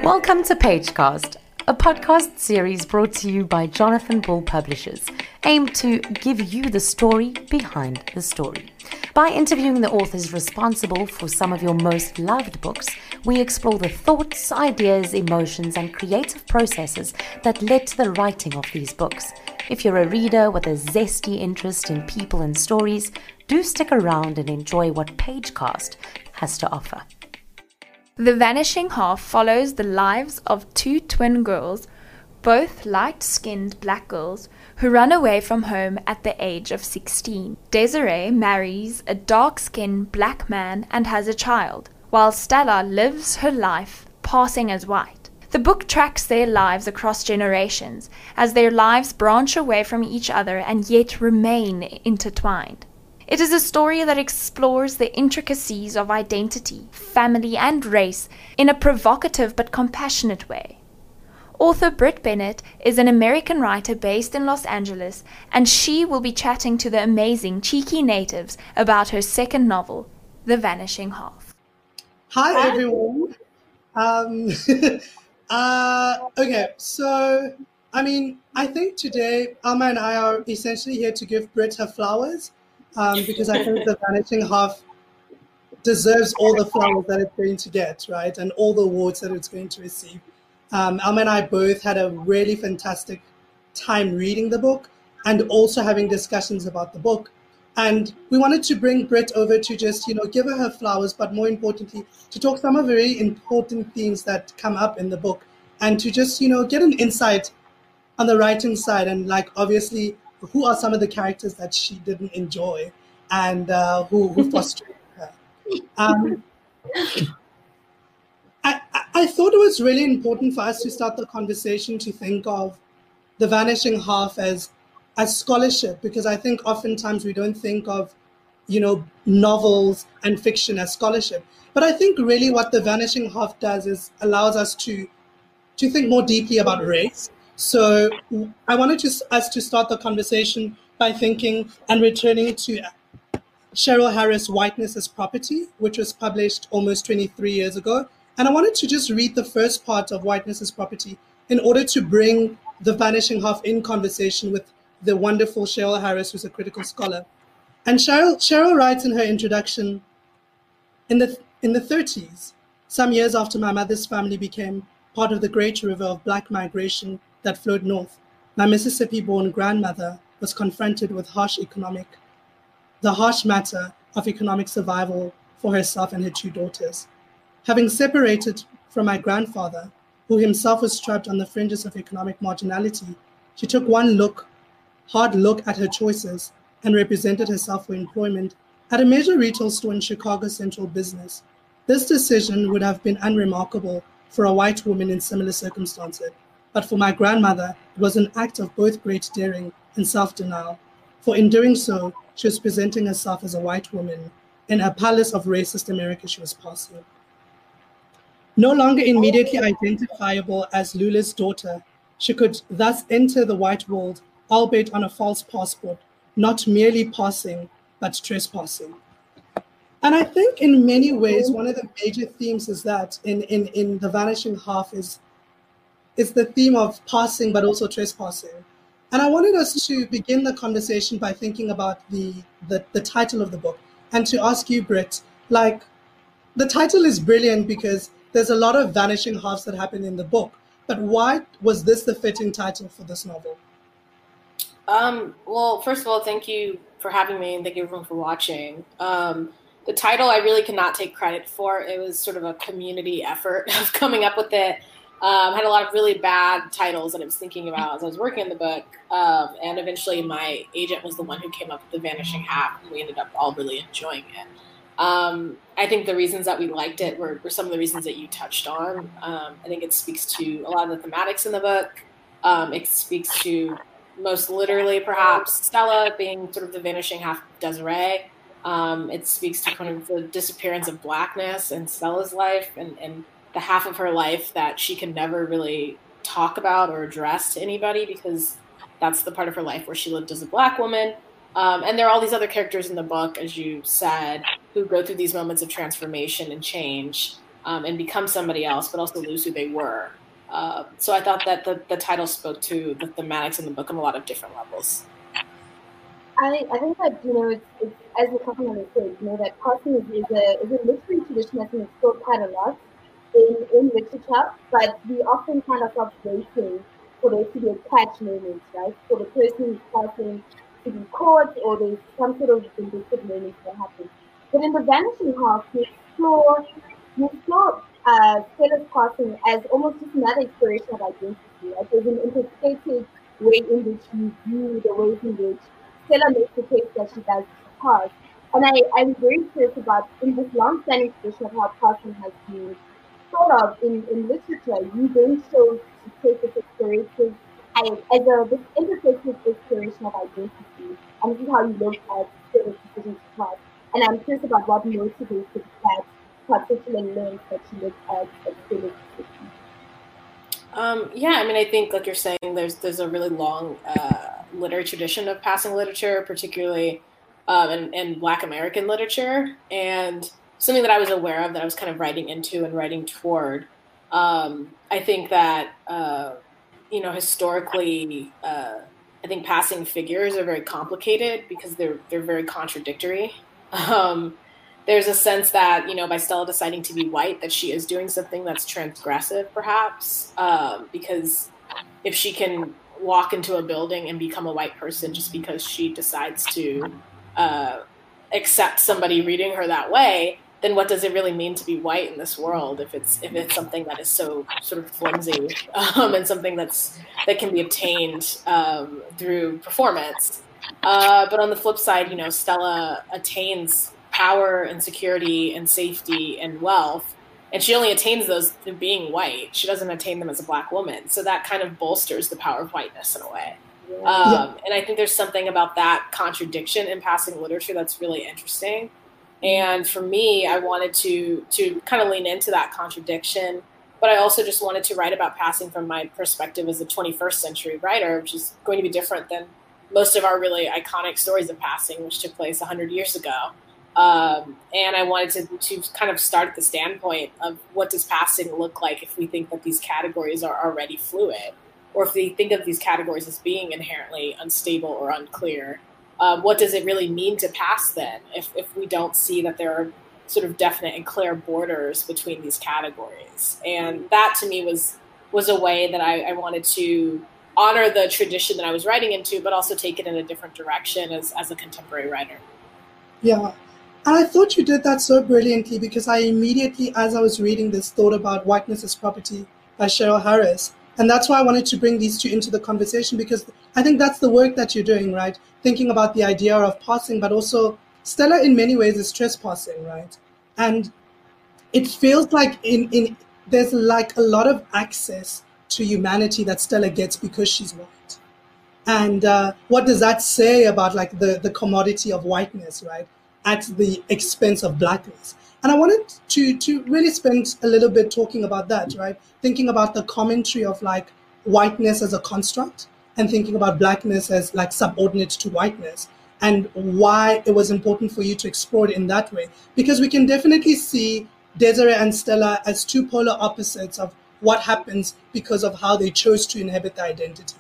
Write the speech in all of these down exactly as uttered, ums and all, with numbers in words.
Welcome to Pagecast, a podcast series brought to you by Jonathan Bull Publishers, aimed to give you the story behind the story. By interviewing the authors responsible for some of your most loved books, we explore the thoughts, ideas, emotions, and creative processes that led to the writing of these books. If you're a reader with a zesty interest in people and stories, do stick around and enjoy what Pagecast has to offer. The Vanishing Half follows the lives of two twin girls, both light-skinned black girls, who run away from home at the age of sixteen. Desiree marries a dark-skinned black man and has a child, while Stella lives her life passing as white. The book tracks their lives across generations, as their lives branch away from each other and yet remain intertwined. It is a story that explores the intricacies of identity, family, and race in a provocative but compassionate way. Author Brit Bennett is an American writer based in Los Angeles, and she will be chatting to the amazing Cheeky Natives about her second novel, The Vanishing Half. Hi, Hi. everyone. Um, uh, okay, so, I mean, I think today Alma and I are essentially here to give Brit her flowers. Um, because I think The Vanishing Half deserves all the flowers that it's going to get, right? And all the awards that it's going to receive. Um, Alma and I both had a really fantastic time reading the book and also having discussions about the book. And we wanted to bring Brit over to just, you know, give her her flowers, but more importantly, to talk some of the very important themes that come up in the book and to just, you know, get an insight on the writing side and, like, obviously, who are some of the characters that she didn't enjoy and uh, who, who frustrated her. Um, I, I thought it was really important for us to start the conversation to think of The Vanishing Half as, as scholarship, because I think oftentimes we don't think of, you know, novels and fiction as scholarship. But I think really what The Vanishing Half does is allows us to, to think more deeply about race. So I wanted to, us to start the conversation by thinking and returning to Cheryl Harris' Whiteness as Property, which was published almost twenty-three years ago. And I wanted to just read the first part of Whiteness as Property in order to bring The Vanishing Half in conversation with the wonderful Cheryl Harris, who's a critical scholar. And Cheryl, Cheryl writes in her introduction, in the, in the thirties, some years after my mother's family became part of the great river of Black migration that flowed north, my Mississippi-born grandmother was confronted with harsh economic, the harsh matter of economic survival for herself and her two daughters. Having separated from my grandfather, who himself was trapped on the fringes of economic marginality, she took one look, hard look at her choices and represented herself for employment at a major retail store in Chicago's central business. This decision would have been unremarkable for a white woman in similar circumstances. But for my grandmother, it was an act of both great daring and self-denial. For in doing so, she was presenting herself as a white woman in a palace of racist America she was passing. No longer immediately identifiable as Lula's daughter, she could thus enter the white world, albeit on a false passport, not merely passing, but trespassing. And I think in many ways, one of the major themes is that in, in, in The Vanishing Half is It's the theme of passing, but also trespassing. And I wanted us to begin the conversation by thinking about the, the, the title of the book and to ask you, Brit, like, the title is brilliant because there's a lot of vanishing halves that happen in the book, but why was this the fitting title for this novel? Um, well, first of all, thank you for having me and thank you everyone for watching. Um, the title I really cannot take credit for. It was sort of a community effort of coming up with it. Um, I had a lot of really bad titles that I was thinking about as I was working on the book. Um, and eventually my agent was the one who came up with The Vanishing Half, and we ended up all really enjoying it. Um, I think the reasons that we liked it were, were some of the reasons that you touched on. Um, I think it speaks to a lot of the thematics in the book. Um, it speaks to, most literally perhaps, Stella being sort of the vanishing half of Desiree. Um, it speaks to kind of the disappearance of Blackness in Stella's life and, and the half of her life that she can never really talk about or address to anybody because that's the part of her life where she lived as a Black woman. Um, and there are all these other characters in the book, as you said, who go through these moments of transformation and change. um, and become somebody else, but also lose who they were. Uh, so I thought that the, the title spoke to the thematics in the book on a lot of different levels. I, I think that, you know, it's, it's as the couple said, you know, that passing is, is, a, is a literary tradition that is still quite a lot in, in literature, but we often kind of stop waiting for there to be a catch moment, right? For the person who's passing to be caught, or there's some sort of vindictive moment that happens. But in The Vanishing Half, you explore, you explore uh, Stella's passing as almost just another exploration of identity. Right? There's an interpretive way in which you view the ways in which Stella makes the case that she does pass. And I, I'm very curious about, in this long-standing tradition of how passing has been sort of in, in literature, you then chose to take this explorative, as a this interpretive exploration of identity, and this is how you look at Stella's decision to pass. And I'm curious about what motivated that particular lens that you look at at Stella's decision. Um, yeah, I mean, I think, like you're saying, there's there's a really long uh, literary tradition of passing literature, particularly um, in, in Black American literature, and something that I was aware of that I was kind of writing into and writing toward. Um, I think that, uh, you know, historically, uh, I think passing figures are very complicated because they're they're very contradictory. Um, There's a sense that, you know, by Stella deciding to be white, that she is doing something that's transgressive, perhaps, um, because if she can walk into a building and become a white person just because she decides to uh, accept somebody reading her that way, then what does it really mean to be white in this world if it's if it's something that is so sort of flimsy um, and something that's that can be obtained um, through performance? Uh, but on the flip side, you know, Stella attains power and security and safety and wealth, and she only attains those through being white. She doesn't attain them as a Black woman. So that kind of bolsters the power of whiteness in a way. Yeah. Um, yeah. And I think there's something about that contradiction in passing literature that's really interesting. And for me, I wanted to to kind of lean into that contradiction, but I also just wanted to write about passing from my perspective as a twenty-first century writer, which is going to be different than most of our really iconic stories of passing, which took place one hundred years ago. Um, and I wanted to, to kind of start at the standpoint of what does passing look like if we think that these categories are already fluid, or if we think of these categories as being inherently unstable or unclear. Um, what does it really mean to pass then if, if we don't see that there are sort of definite and clear borders between these categories? And that to me was was a way that I, I wanted to honor the tradition that I was writing into, but also take it in a different direction as, as a contemporary writer. Yeah. And I thought you did that so brilliantly because I immediately, as I was reading this, thought about Whiteness as Property by Cheryl Harris. And that's why I wanted to bring these two into the conversation, because I think that's the work that you're doing, right? Thinking about the idea of passing, but also Stella in many ways is trespassing, right? And it feels like in, in there's like a lot of access to humanity that Stella gets because she's white. And uh, what does that say about like the, the commodity of whiteness, right? At the expense of Blackness. And I wanted to, to really spend a little bit talking about that, right? Thinking about the commentary of like whiteness as a construct and thinking about Blackness as like subordinate to whiteness, and why it was important for you to explore it in that way. Because we can definitely see Desiree and Stella as two polar opposites of what happens because of how they chose to inhabit their identities.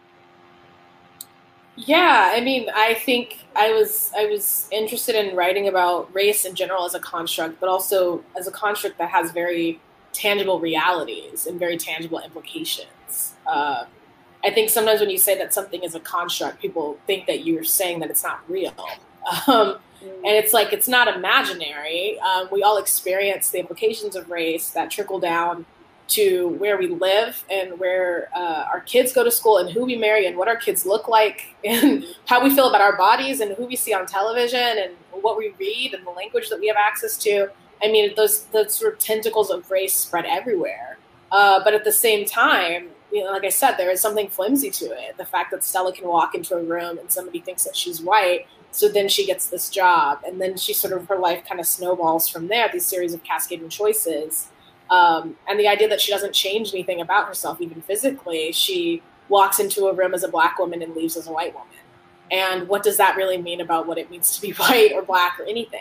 Yeah, I mean, I think I was I was interested in writing about race in general as a construct, but also as a construct that has very tangible realities and very tangible implications. Uh, I think sometimes when you say that something is a construct, people think that you're saying that it's not real. Um, and it's like, it's not imaginary. Um, we all experience the implications of race that trickle down to where we live and where uh, our kids go to school and who we marry and what our kids look like and how we feel about our bodies and who we see on television and what we read and the language that we have access to. I mean, those, those sort of tentacles of race spread everywhere. Uh, but at the same time, you know, like I said, there is something flimsy to it. The fact that Stella can walk into a room and somebody thinks that she's white, so then she gets this job. And then she sort of, her life kind of snowballs from there, these series of cascading choices. Um, and the idea that she doesn't change anything about herself, even physically. She walks into a room as a Black woman and leaves as a white woman. And what does that really mean about what it means to be white or Black or anything?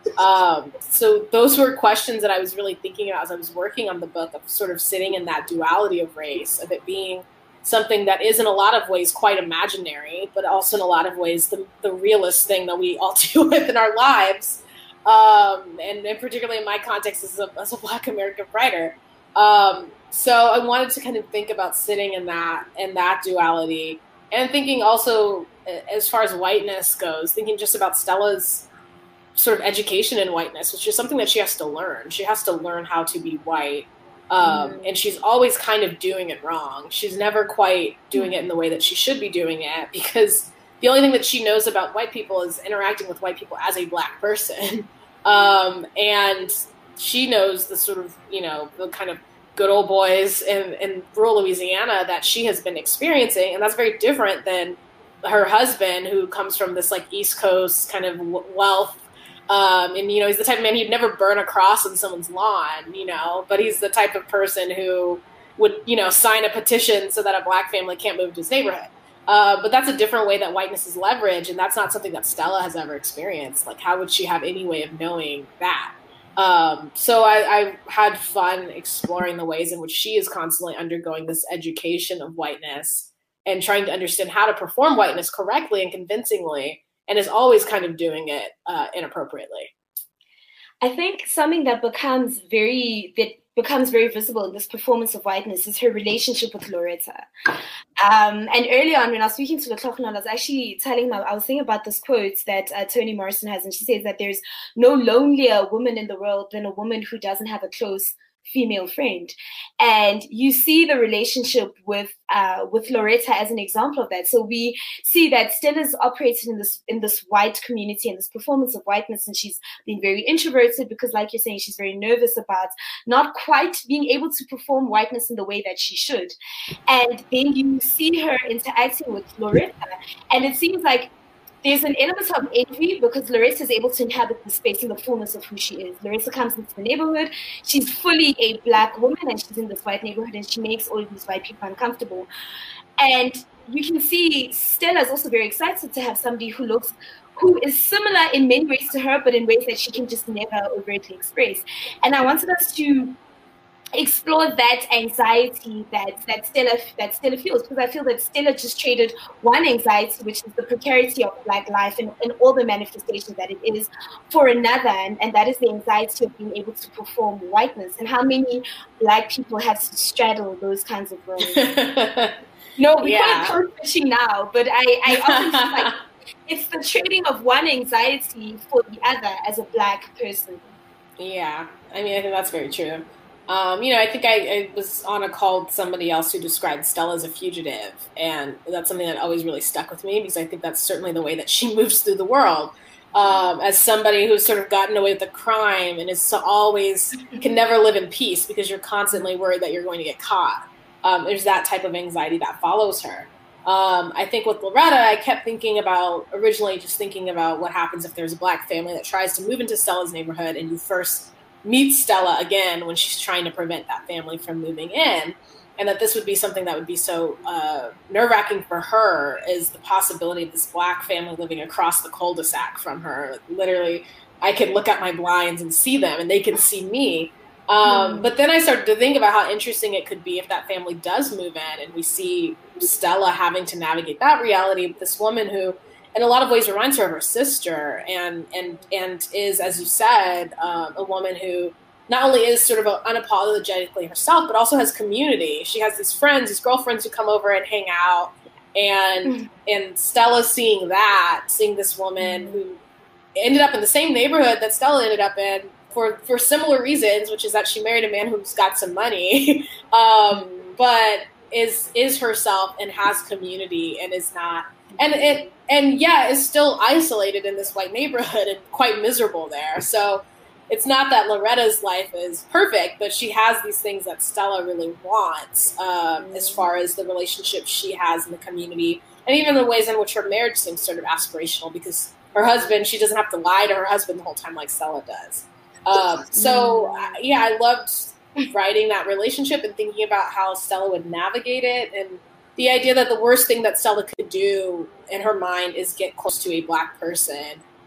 Um, so those were questions that I was really thinking about as I was working on the book, of sort of sitting in that duality of race, of it being something that is in a lot of ways quite imaginary, but also in a lot of ways the, the realist thing that we all deal with in our lives. Um, and, and particularly in my context as a, as a Black American writer. Um, so I wanted to kind of think about sitting in that, in that duality, and thinking also, as far as whiteness goes, thinking just about Stella's sort of education in whiteness, which is something that she has to learn. She has to learn how to be white. Um, mm-hmm. And she's always kind of doing it wrong. She's never quite doing it in the way that she should be doing it, because the only thing that she knows about white people is interacting with white people as a Black person. um, and she knows the sort of, you know, the kind of good old boys in, in rural Louisiana that she has been experiencing. And that's very different than her husband, who comes from this like East Coast kind of wealth. Um, and, you know, he's the type of man who'd never burn a cross on someone's lawn, you know, but he's the type of person who would, you know, sign a petition so that a Black family can't move to his neighborhood. Uh, but that's a different way that whiteness is leveraged. And that's not something that Stella has ever experienced. Like, how would she have any way of knowing that? Um, so I, I had fun exploring the ways in which she is constantly undergoing this education of whiteness and trying to understand how to perform whiteness correctly and convincingly, and is always kind of doing it uh, inappropriately. I think something that becomes very that becomes very visible in this performance of whiteness is her relationship with Loretta. Um, and earlier on, when I was speaking to Letlhogonolo, I was actually telling him, I was thinking about this quote that uh, Toni Morrison has, and she says that there's no lonelier woman in the world than a woman who doesn't have a close female friend. And you see the relationship with uh, with Loretta as an example of that. So we see that Stella's operated in this in this white community and this performance of whiteness, and she's been very introverted because, like you're saying, she's very nervous about not quite being able to perform whiteness in the way that she should. And then you see her interacting with Loretta, and it seems like there's an element of envy because Loretta is able to inhabit the space in the fullness of who she is. Loretta comes into the neighborhood. She's fully a Black woman, and she's in this white neighborhood, and she makes all of these white people uncomfortable. And you can see Stella is also very excited to have somebody who looks, who is similar in many ways to her, but in ways that she can just never overtly express. And I wanted us to explore that anxiety that that Stella that Stella feels, because I feel that Stella just traded one anxiety, which is the precarity of Black life and, and all the manifestations that it is, for another, and, and that is the anxiety of being able to perform whiteness. And how many Black people have to straddle those kinds of roles? No, we yeah. call it code switching now, but I, I often feel like it's the trading of one anxiety for the other as a Black person. Yeah, I mean, I think that's very true. Um, you know, I think I, I was on a call with somebody else who described Stella as a fugitive, and that's something that always really stuck with me, because I think that's certainly the way that she moves through the world, um, as somebody who's sort of gotten away with a crime and is so always can never live in peace because you're constantly worried that you're going to get caught. Um, there's that type of anxiety that follows her. Um, I think with Loretta, I kept thinking about, originally just thinking about what happens if there's a Black family that tries to move into Stella's neighborhood, and you first meet Stella again when she's trying to prevent that family from moving in, and that this would be something that would be so uh, nerve-wracking for her, is the possibility of this Black family living across the cul-de-sac from her. Literally, I could look at my blinds and see them, and they can see me. Um, mm. But then I started to think about how interesting it could be if that family does move in, and we see Stella having to navigate that reality with this woman who, in a lot of ways, reminds her of her sister, and and and is, as you said, um, a woman who not only is sort of unapologetically herself, but also has community. She has these friends, these girlfriends who come over and hang out, and and Stella seeing that, seeing this woman who ended up in the same neighborhood that Stella ended up in for for similar reasons, which is that she married a man who's got some money, um, but is is herself and has community and is not. And it, and yeah, is still isolated in this white neighborhood and quite miserable there. So it's not that Loretta's life is perfect, but she has these things that Stella really wants, um, as far as the relationships she has in the community, and even the ways in which her marriage seems sort of aspirational, because her husband, she doesn't have to lie to her husband the whole time like Stella does. Um, so yeah, I loved writing that relationship and thinking about how Stella would navigate it, and the idea that the worst thing that Stella could do in her mind is get close to a Black person,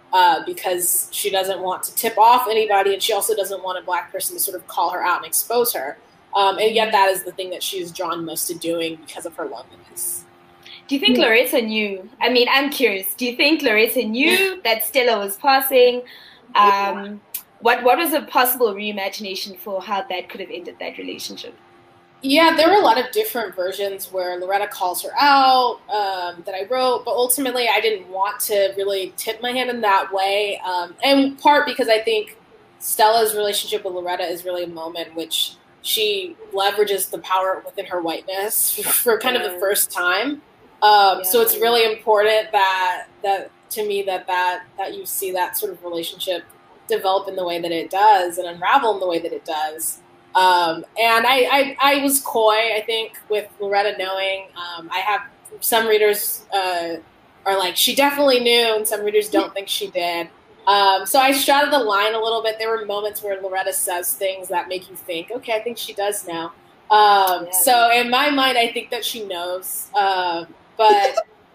uh, because she doesn't want to tip off anybody, and she also doesn't want a Black person to sort of call her out and expose her. Um, and yet that is the thing that she's drawn most to doing because of her loneliness. Do you think Yeah. Loretta knew? I mean, I'm curious. Do you think Loretta knew that Stella was passing? Um, what what was a possible reimagination for how that could have ended that relationship? Yeah, there were a lot of different versions where Loretta calls her out um, that I wrote, but ultimately I didn't want to really tip my hand in that way. Um, and in part because I think Stella's relationship with Loretta is really a moment which she leverages the power within her whiteness for kind of the first time. Um, so it's really important that that to me that, that that you see that sort of relationship develop in the way that it does and unravel in the way that it does. Um, and I, I, I was coy, I think, with Loretta knowing. Um, I have some readers uh, are like, she definitely knew, and some readers don't think she did. Um, so I straddled the line a little bit. There were moments where Loretta says things that make you think, okay, I think she does know. Um, Yeah. So in my mind, I think that she knows. Um, but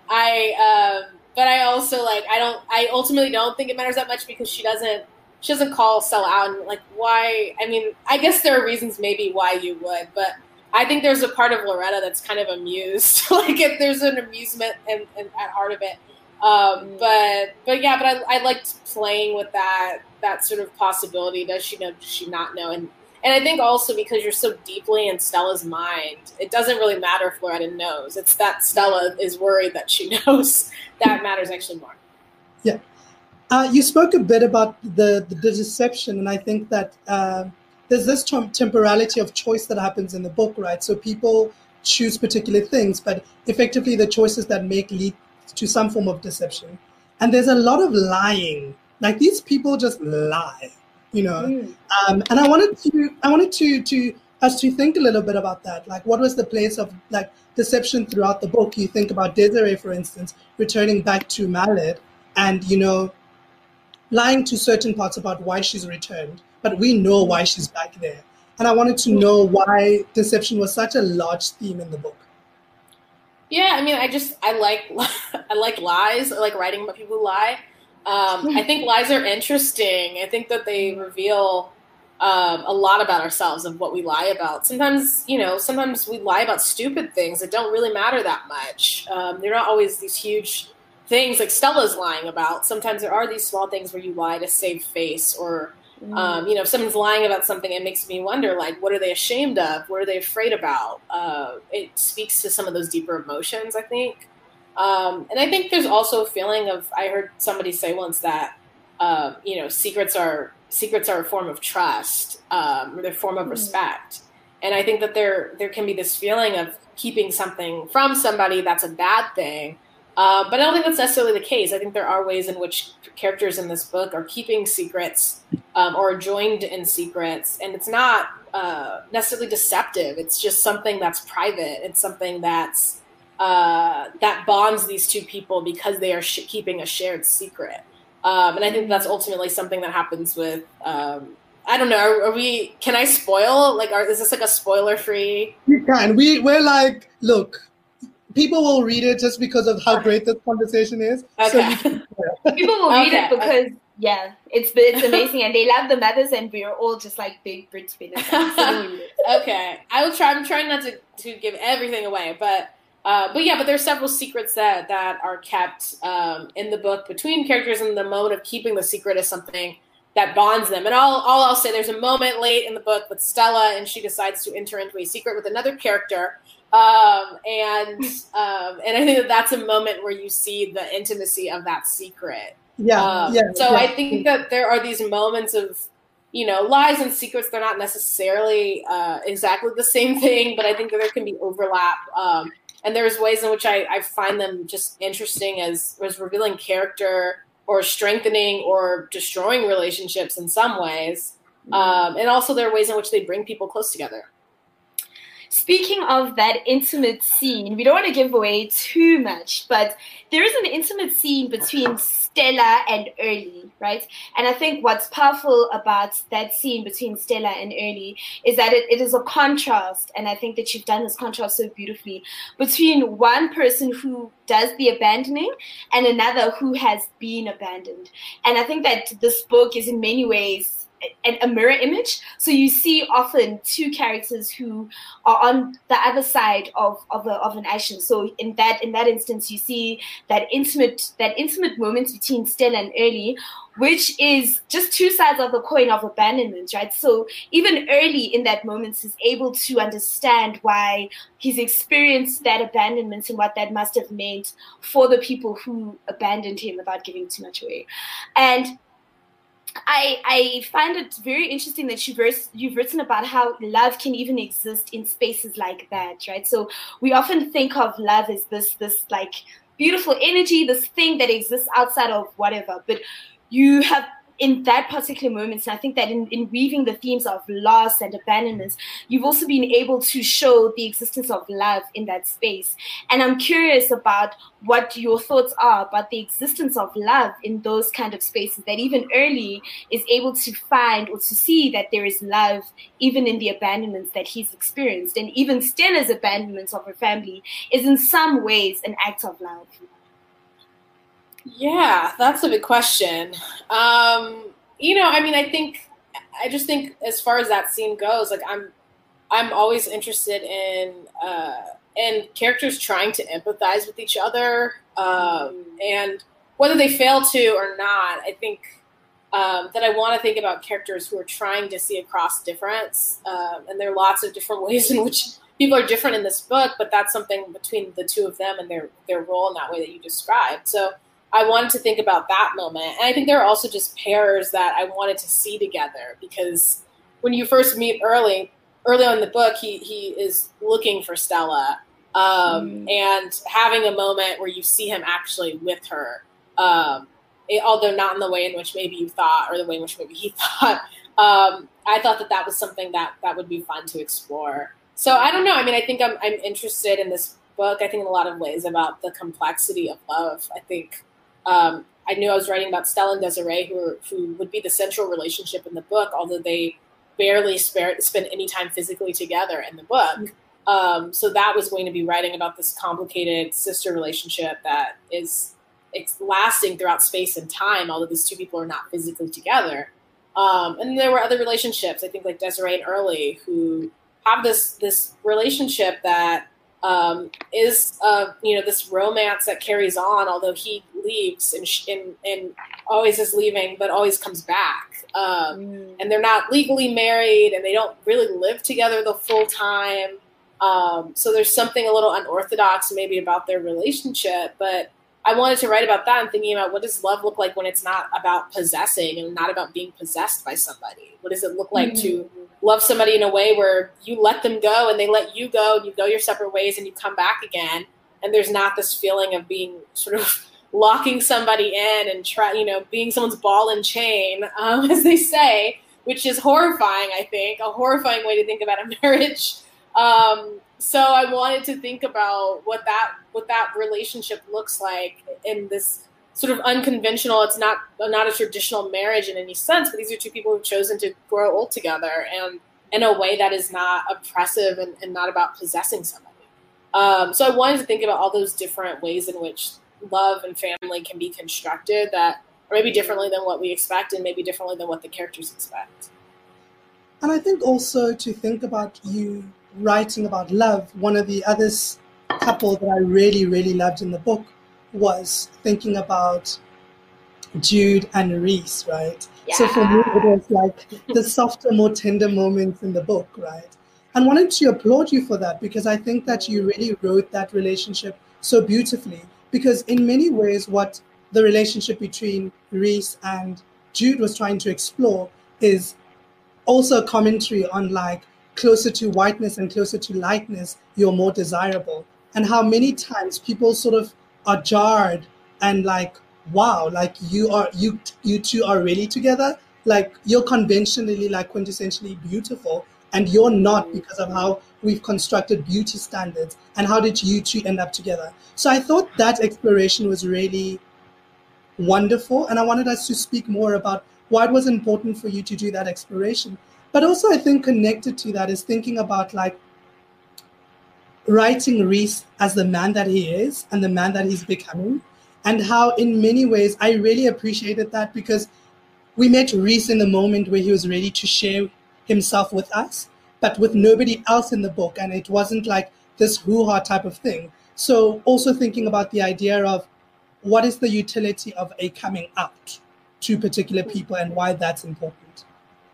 I, um, but I also like, I don't, I ultimately don't think it matters that much because she doesn't. She doesn't call Stella out and like why. I mean, I guess there are reasons maybe why you would, but I think there's a part of Loretta that's kind of amused. Like if there's an amusement in, in, at heart of it. Um, Mm. But but yeah, but I, I liked playing with that that sort of possibility. Does she know? Does she not know? And and I think also because you're so deeply in Stella's mind, it doesn't really matter if Loretta knows. It's that Stella is worried that she knows that matters actually more. Yeah. Uh, you spoke a bit about the, the, the deception, and I think that uh, there's this tem- temporality of choice that happens in the book, right? So people choose particular things, but effectively the choices that make lead to some form of deception. And there's a lot of lying. Like these people just lie, you know. Mm. Um, and I wanted to, I wanted to, to us to think a little bit about that. Like, what was the place of like deception throughout the book? You think about Desiree, for instance, returning back to Mallet, and you know, lying to certain parts about why she's returned, but we know why she's back there. And I wanted to know why deception was such a large theme in the book. Yeah, I mean, I just I like I like lies. I like writing about people who lie. Um, I think lies are interesting. I think that they reveal um, a lot about ourselves of what we lie about. Sometimes, you know, sometimes we lie about stupid things that don't really matter that much. Um, they're not always these huge things like Stella's lying about. Sometimes there are these small things where you lie to save face, or um, you know, if someone's lying about something, it makes me wonder, like, what are they ashamed of? What are they afraid about? Uh, it speaks to some of those deeper emotions, I think. Um, and I think there's also a feeling of, I heard somebody say once that, um, you know, secrets are secrets are a form of trust, um, or they're a form of respect. And I think that there there can be this feeling of keeping something from somebody that's a bad thing. Uh, but I don't think that's necessarily the case. I think there are ways in which characters in this book are keeping secrets um, or joined in secrets. And it's not uh, necessarily deceptive. It's just something that's private. It's something that's uh, that bonds these two people because they are sh- keeping a shared secret. Um, and I think that's ultimately something that happens with, um, I don't know, are, are we, can I spoil? Like, are, is this like a spoiler-free? You can. We, we're like, look, people will read it just because of how great this conversation is. Okay. So you can, People will read Okay, it because, yeah, it's it's amazing. And they love the mothers, and we're all just like big Brit spinners. So they'll read it. Okay. I will try, I'm trying not to, to give everything away, but Uh, but yeah, but there's several secrets that, that are kept um, in the book between characters, and the moment of keeping the secret is something that bonds them. And all, all I'll say, there's a moment late in the book with Stella, and she decides to enter into a secret with another character. Um, and um, and I think that that's a moment where you see the intimacy of that secret. yeah, Um, yeah. so yeah. I think that there are these moments of, you know, lies and secrets. They're not necessarily uh, exactly the same thing, but I think that there can be overlap. Um, And there's ways in which I, I find them just interesting as, as revealing character or strengthening or destroying relationships in some ways. Um, and also there are ways in which they bring people close together. speaking of that intimate scene, we don't want to give away too much, but there is an intimate scene between Stella and Early, right? And I think what's powerful about that scene between Stella and Early is that it, it is a contrast, and I think that you've done this contrast so beautifully, between one person who does the abandoning and another who has been abandoned. And I think that this book is in many ways a, a mirror image. So you see often two characters who are on the other side of of, a, of an action. So in that in that instance, you see that intimate that intimate moment between Stella and Early, which is just two sides of the coin of abandonment, right? So even Early in that moment is able to understand why he's experienced that abandonment and what that must have meant for the people who abandoned him, without giving too much away. And I, I find it very interesting that you've, you've written about how love can even exist in spaces like that, right? So we often think of love as this, this like beautiful energy, this thing that exists outside of whatever. But you have, in that particular moment, and I think that in, in weaving the themes of loss and abandonment, you've also been able to show the existence of love in that space. And I'm curious about what your thoughts are about the existence of love in those kind of spaces, that even Early is able to find or to see that there is love even in the abandonments that he's experienced. And even Stella's abandonment of her family is in some ways an act of love. Yeah, that's a big question. Um, you know, I mean, I think, I just think as far as that scene goes, like I'm, I'm always interested in, uh, in characters trying to empathize with each other, um, and whether they fail to or not, I think um, that I want to think about characters who are trying to see across difference, um, and there are lots of different ways in which people are different in this book, but that's something between the two of them and their their role in that way that you described. So I wanted to think about that moment. And I think there are also just pairs that I wanted to see together, because when you first meet Early, early on in the book, he, he is looking for Stella, um, mm. and having a moment where you see him actually with her, um, it, although not in the way in which maybe you thought, or the way in which maybe he thought. Um, I thought that that was something that, that would be fun to explore. So I don't know. I mean, I think I'm, I'm interested in this book, I think in a lot of ways, about the complexity of love. I think Um, I knew I was writing about Stella and Desiree, who are, who would be the central relationship in the book, although they barely spare, spend any time physically together in the book. Um, so that was going to be writing about this complicated sister relationship that is it's lasting throughout space and time, although these two people are not physically together. Um, and there were other relationships, I think, like Desiree and Early, who have this this relationship that Um, is, uh, you know, this romance that carries on, although he leaves and, sh- and, and always is leaving, but always comes back. Um, mm. And they're not legally married, and they don't really live together the full time. Um, so there's something a little unorthodox maybe about their relationship, but I wanted to write about that and thinking about, what does love look like when it's not about possessing and not about being possessed by somebody? What does it look like mm-hmm. to love somebody in a way where you let them go and they let you go, and you go your separate ways and you come back again, and there's not this feeling of being sort of locking somebody in and try, you know, being someone's ball and chain, um, as they say, which is horrifying, I think, a horrifying way to think about a marriage. Um, so I wanted to think about what that what that relationship looks like in this sort of unconventional, it's not not a traditional marriage in any sense, but these are two people who've chosen to grow old together, and in a way that is not oppressive and, and not about possessing somebody. Um, so I wanted to think about all those different ways in which love and family can be constructed that are maybe differently than what we expect, and maybe differently than what the characters expect. And I think also to think about you writing about love, one of the other couple that I really, really loved in the book was thinking about Jude and Reese, right? Yeah. So for me, it was like the softer, more tender moments in the book, right? And wanted to applaud you for that, because I think that you really wrote that relationship so beautifully, because in many ways, what the relationship between Reese and Jude was trying to explore is also a commentary on, like, closer to whiteness and closer to lightness, you're more desirable. And how many times people sort of are jarred and like, wow, like you are, you, you two are really together. Like, you're conventionally, like, quintessentially beautiful, and you're not because of how we've constructed beauty standards, and how did you two end up together? So I thought that exploration was really wonderful, and I wanted us to speak more about why it was important for you to do that exploration. But also I think connected to that is thinking about like writing Rhys as the man that he is and the man that he's becoming, and how in many ways I really appreciated that, because we met Rhys in the moment where he was ready to share himself with us, but with nobody else in the book, and it wasn't like this hoo-ha type of thing. So also thinking about the idea of what is the utility of a coming out to particular people and why that's important.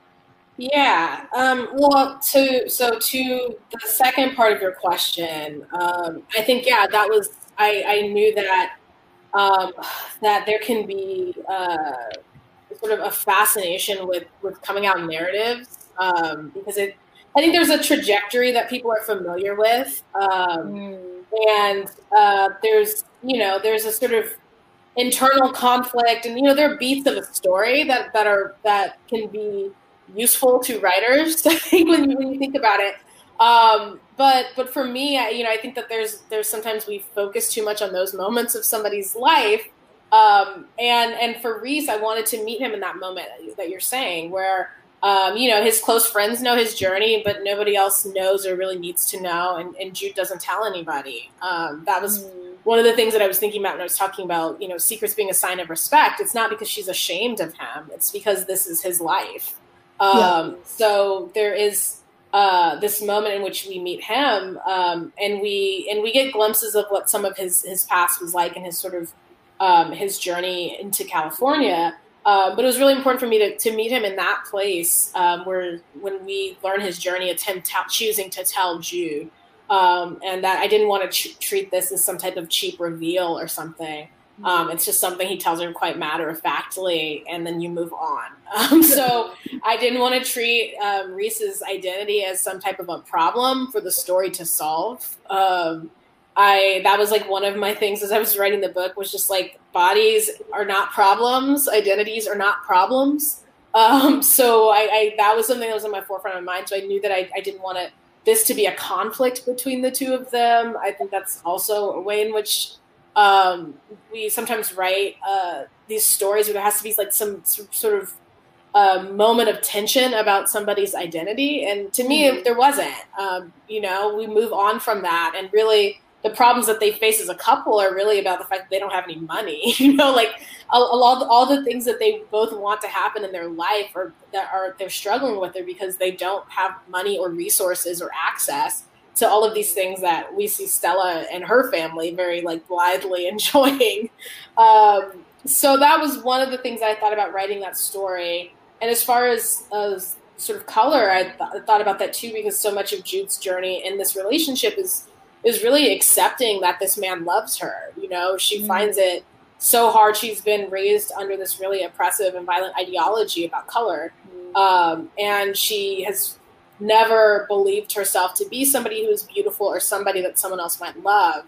Yeah. Um, well, to so to the second part of your question, um, I think yeah, that was I, I knew that um, that there can be uh, sort of a fascination with with coming out narratives um, because it. I think there's a trajectory that people are familiar with, um, mm. and uh, there's you know there's a sort of internal conflict, and you know there are beats of a story that that are that can be useful to writers. I think when you when you think about it, um, but but for me, I, you know, I think that there's there's sometimes we focus too much on those moments of somebody's life, um, and and for Rhys, I wanted to meet him in that moment that you're saying, where um, you know his close friends know his journey, but nobody else knows or really needs to know, and, and Jude doesn't tell anybody. Um, that was mm. one of the things that I was thinking about when I was talking about you know secrets being a sign of respect. It's not because she's ashamed of him; it's because this is his life. Um, yeah. So there is uh, this moment in which we meet him, um, and we and we get glimpses of what some of his his past was like and his sort of um, his journey into California. Um, but it was really important for me to, to meet him in that place um, where when we learn his journey, it's him t- choosing to tell Jude, um, and that I didn't want to ch- treat this as some type of cheap reveal or something. Um, it's just something he tells her quite matter-of-factly, and then you move on. Um, so I didn't want to treat um, Rhys's identity as some type of a problem for the story to solve. Um, I that was like one of my things as I was writing the book was just like bodies are not problems, identities are not problems. Um, so I, I that was something that was in my forefront of my mind. So I knew that I, I didn't want it, this to be a conflict between the two of them. I think that's also a way in which Um, we sometimes write uh, these stories where there has to be like some, some sort of uh, moment of tension about somebody's identity. And to me, mm-hmm. there wasn't. Um, you know, we move on from that. And really, the problems that they face as a couple are really about the fact that they don't have any money. You know, like all, all, all the things that they both want to happen in their life or that are they're struggling with are because they don't have money or resources or access to all of these things that we see Stella and her family very like blithely enjoying. Um, so that was one of the things I thought about writing that story. And as far as, as sort of color, I, th- I thought about that too, because so much of Jude's journey in this relationship is, is really accepting that this man loves her. You know, she mm-hmm. finds it so hard. She's been raised under this really oppressive and violent ideology about color. Mm-hmm. Um, and she has never believed herself to be somebody who is beautiful or somebody that someone else might love.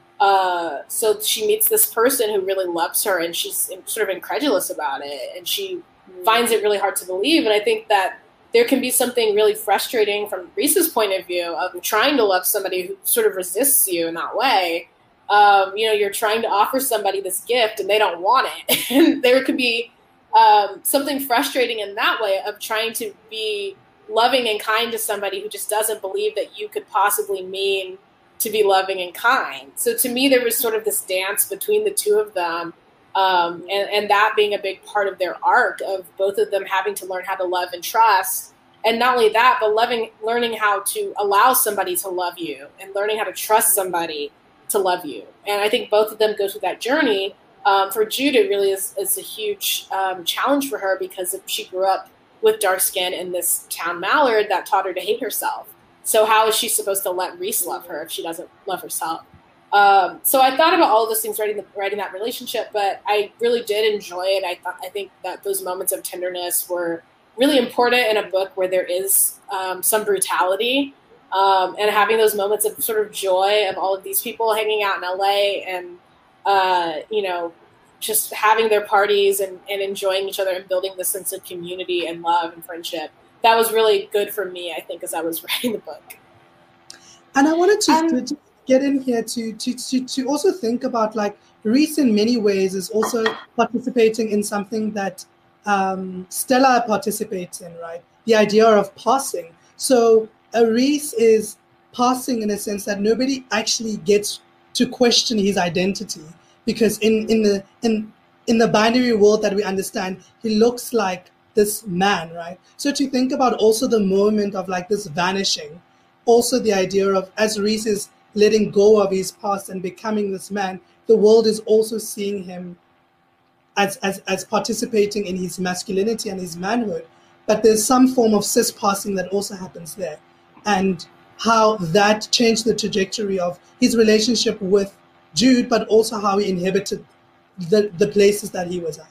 Uh, so she meets this person who really loves her, and she's sort of incredulous about it, and she mm. finds it really hard to believe. And I think that there can be something really frustrating from Rhys's point of view of trying to love somebody who sort of resists you in that way. Um, you know, you're trying to offer somebody this gift and they don't want it. And there could be um, something frustrating in that way of trying to be loving and kind to somebody who just doesn't believe that you could possibly mean to be loving and kind. So to me, there was sort of this dance between the two of them, um, and, and that being a big part of their arc of both of them having to learn how to love and trust. And not only that, but loving, learning how to allow somebody to love you and learning how to trust somebody to love you. And I think both of them go through that journey. Um, for Jude, it really is, is a huge um, challenge for her because she grew up with dark skin in this town Mallard that taught her to hate herself. So how is she supposed to let Rhys love her if she doesn't love herself? Um, so I thought about all of those things writing the, writing that relationship, but I really did enjoy it. I thought I think that those moments of tenderness were really important in a book where there is um, some brutality, um, and having those moments of sort of joy of all of these people hanging out in L A and uh, you know. just having their parties and, and enjoying each other and building this sense of community and love and friendship. that was really good for me, I think, as I was writing the book. And I wanted to, Um, to, to get in here to, to, to, to also think about, like, Reese in many ways is also participating in something that um, Stella participates in, right? The idea of passing. So a Reese is passing in a sense that nobody actually gets to question his identity, because in, in the in in the binary world that we understand, he looks like this man, right? So to think about also the moment of like this vanishing, also the idea of as Reese is letting go of his past and becoming this man, the world is also seeing him as, as, as participating in his masculinity and his manhood. But there's some form of cis passing that also happens there. And how that changed the trajectory of his relationship with Jude, but also how he inhabited the, the places that he was at.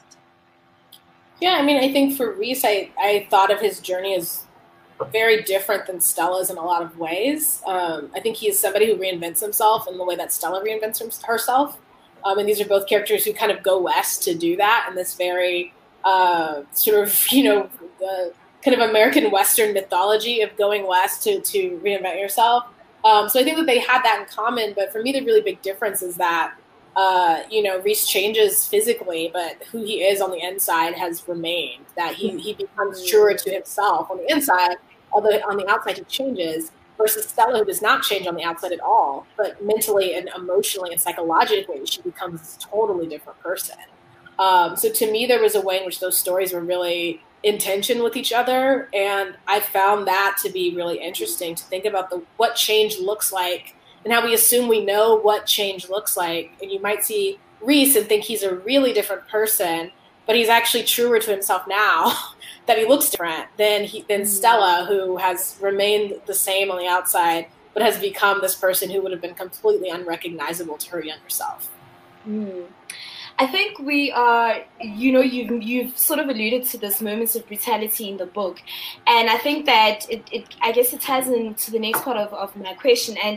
Yeah, I mean, I think for Reese, I, I thought of his journey as very different than Stella's in a lot of ways. Um, I think he is somebody who reinvents himself in the way that Stella reinvents herself. Um, and these are both characters who kind of go west to do that in this very uh, sort of, you know, uh, kind of American Western mythology of going west to, to reinvent yourself. Um, so I think that they had that in common. But for me, the really big difference is that, uh, you know, Reese changes physically, but who he is on the inside has remained, that he, he becomes truer to himself on the inside, although on the outside he changes, versus Stella, who does not change on the outside at all, but mentally and emotionally and psychologically, she becomes this totally different person. Um, so to me, there was a way in which those stories were really in tension with each other, and I found that to be really interesting, to think about the what change looks like and how we assume we know what change looks like. And you might see Reese and think he's a really different person, but he's actually truer to himself now that he looks different than he, than Stella, who has remained the same on the outside, but has become this person who would have been completely unrecognizable to her younger self. Mm. I think we are, you know, you've, you've sort of alluded to this moments of brutality in the book. And I think that it, it I guess it ties into the next part of, of my question. And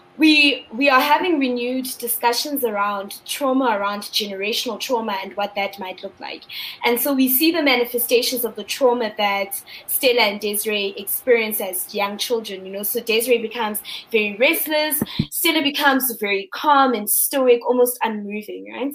we we are having renewed discussions around trauma, around generational trauma and what that might look like. And so we see the manifestations of the trauma that Stella and Desiree experience as young children, you know. So Desiree becomes very restless, Stella becomes very calm and stoic, almost unmoving, right?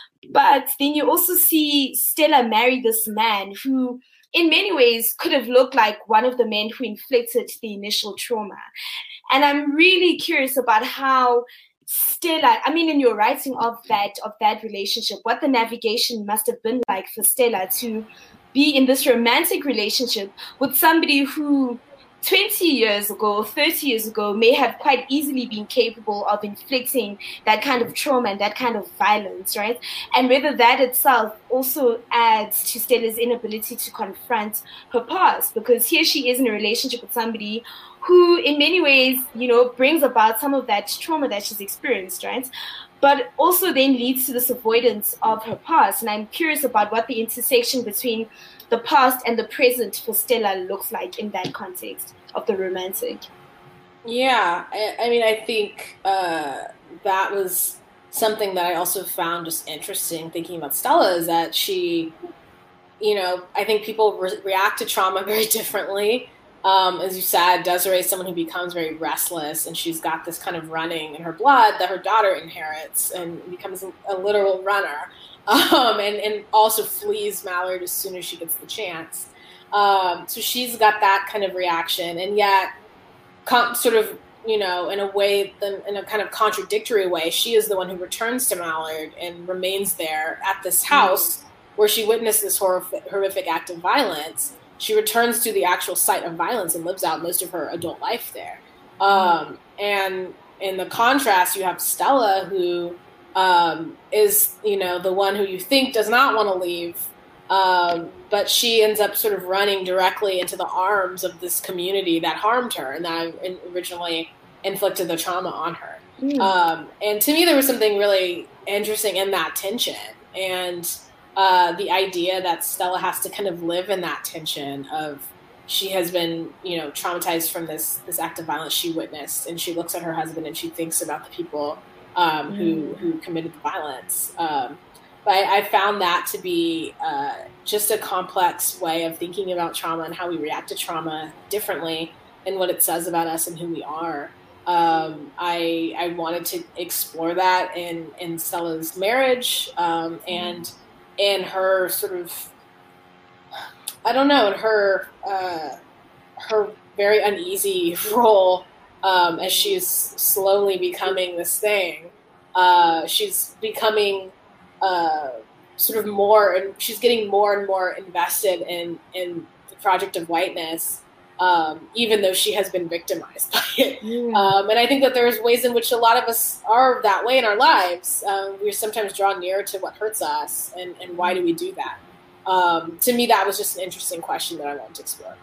But then you also see Stella marry this man who in many ways could have looked like one of the men who inflicted the initial trauma. And I'm really curious about how Stella, I mean, in your writing of that of that relationship, what the navigation must have been like for Stella to be in this romantic relationship with somebody who twenty years ago, thirty years ago, may have quite easily been capable of inflicting that kind of trauma and that kind of violence, right? And whether that itself also adds to Stella's inability to confront her past, because here she is in a relationship with somebody who in many ways, you know, brings about some of that trauma that she's experienced, right? But also then leads to this avoidance of her past. And I'm curious about what the intersection between the past and the present for Stella looks like in that context of the romantic. Yeah, I, I mean, I think uh, that was something that I also found just interesting thinking about Stella, is that she, you know, I think people re- react to trauma very differently. Um, as you said, Desiree is someone who becomes very restless, and she's got this kind of running in her blood that her daughter inherits and becomes a, a literal runner, um, and, and also flees Mallard as soon as she gets the chance. Um, so she's got that kind of reaction, and yet com- sort of, you know, in a way, in a kind of contradictory way, she is the one who returns to Mallard and remains there at this house mm-hmm. where she witnessed this horrific, horrific act of violence. She returns to the actual site of violence and lives out most of her adult life there. Um, and in the contrast, you have Stella, who um, is, you know, the one who you think does not want to leave, um, but she ends up sort of running directly into the arms of this community that harmed her and that originally inflicted the trauma on her. Mm. Um, and to me, there was something really interesting in that tension. And Uh, the idea that Stella has to kind of live in that tension of she has been, you know, traumatized from this this act of violence she witnessed, and she looks at her husband and she thinks about the people um, who who committed the violence. Um, but I, I found that to be uh, just a complex way of thinking about trauma and how we react to trauma differently and what it says about us and who we are. Um, I I wanted to explore that in, in Stella's marriage um, and in her sort of, I don't know, in her uh, her very uneasy role um, as she's slowly becoming this thing. Uh, she's becoming uh, sort of more, and she's getting more and more invested in, in the project of whiteness. Um, even though she has been victimized by it. Yeah. Um, and I think that there's ways in which a lot of us are that way in our lives. Um, we're sometimes drawn nearer to what hurts us, and, and why do we do that? Um, to me, that was just an interesting question that I wanted to explore.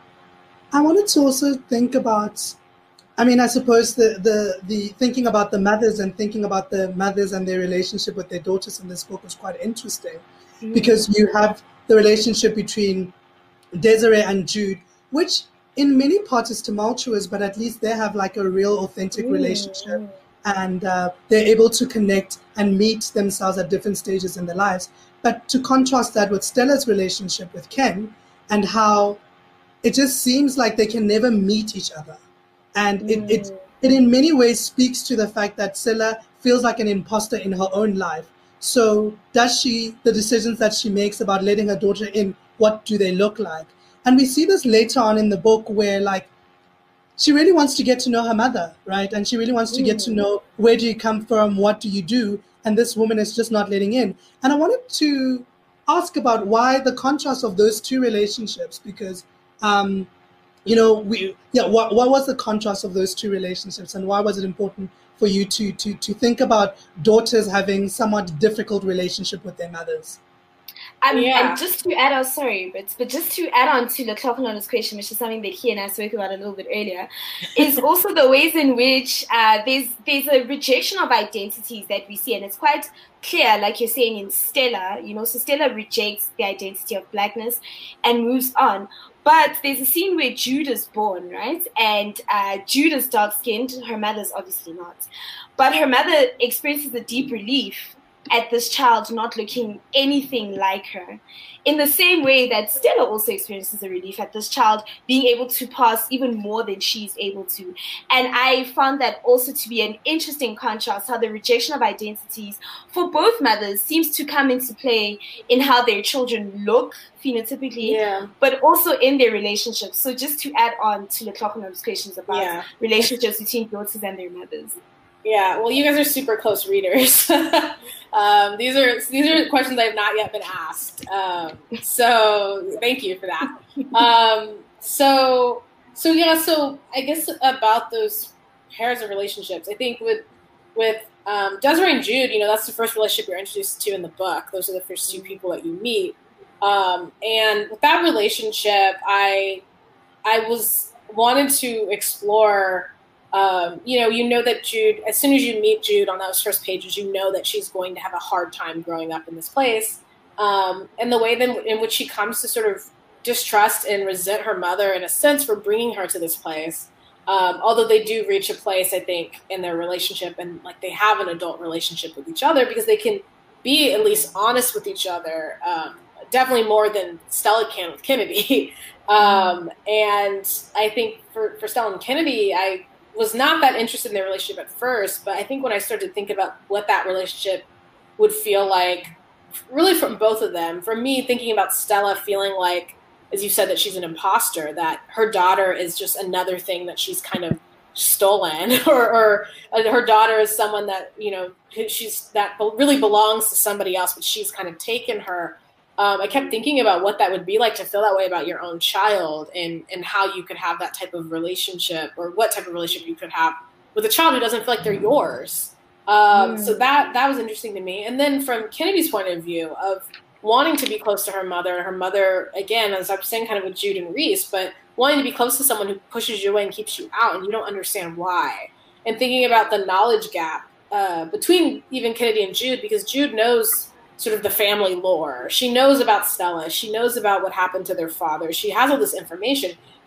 I wanted to also think about, I mean, I suppose the, the, the thinking about the mothers and thinking about the mothers and their relationship with their daughters in this book was quite interesting, mm. because you have the relationship between Desiree and Jude, which in many parts is tumultuous, but at least they have like a real authentic mm. relationship, and uh, they're able to connect and meet themselves at different stages in their lives. But to contrast that with Stella's relationship with Ken, and how it just seems like they can never meet each other. And mm. it, it, it in many ways speaks to the fact that Stella feels like an imposter in her own life. So does she, the decisions that she makes about letting her daughter in, what do they look like? And we see this later on in the book where, like, she really wants to get to know her mother, right? And she really wants to mm. get to know, where do you come from? What do you do? And this woman is just not letting in. And I wanted to ask about why the contrast of those two relationships, because, um, you know, we, yeah, what, what was the contrast of those two relationships, and why was it important for you to, to, to think about daughters having somewhat difficult relationship with their mothers? Um, yeah. And just to add on, sorry, but but just to add on to Tlhaloganyo's question, which is something that he and I spoke about a little bit earlier, is also the ways in which uh, there's there's a rejection of identities that we see, and it's quite clear, like you're saying in Stella, you know, so Stella rejects the identity of blackness and moves on. But there's a scene where Jude is born, right? And uh, Jude is dark-skinned, her mother's obviously not. But her mother experiences a deep relief at this child not looking anything like her, in the same way that Stella also experiences a relief at this child being able to pass even more than she's able to. And I found that also to be an interesting contrast, how the rejection of identities for both mothers seems to come into play in how their children look phenotypically, yeah. but also in their relationships. So just to add on to the Tlhaloganyo's questions about yeah. relationships between daughters and their mothers. Yeah, well, you guys are super close readers. um, these are these are questions I have not yet been asked. Um, so thank you for that. Um, so so yeah, so I guess about those pairs of relationships, I think with with um, Desiree and Jude, you know, that's the first relationship you're introduced to in the book. Those are the first two people that you meet, um, and with that relationship, I I was wanted to explore. Um, you know, you know that Jude, as soon as you meet Jude on those first pages, you know that she's going to have a hard time growing up in this place. Um, and the way then in which she comes to sort of distrust and resent her mother, in a sense, for bringing her to this place. Um, although they do reach a place, I think, in their relationship, and like they have an adult relationship with each other, because they can be at least honest with each other. Um, definitely more than Stella can with Kennedy. um, and I think for, for Stella and Kennedy, I was not that interested in their relationship at first, but I think when I started to think about what that relationship would feel like, really from both of them, for me, thinking about Stella feeling like, as you said, that she's an imposter, that her daughter is just another thing that she's kind of stolen, or, or her daughter is someone that, you know, she's that really belongs to somebody else, but she's kind of taken her. Um, I kept thinking about what that would be like to feel that way about your own child, and, and how you could have that type of relationship, or what type of relationship you could have with a child who doesn't feel like they're yours. Um, mm. So that that was interesting to me. And then from Kennedy's point of view of wanting to be close to her mother, and her mother, again, as I was saying kind of with Jude and Reese, but wanting to be close to someone who pushes you away and keeps you out, and you don't understand why. And thinking about the knowledge gap uh, between even Kennedy and Jude, because Jude knows sort of the family lore. She knows about Stella. She knows about what happened to their father. She has all this information.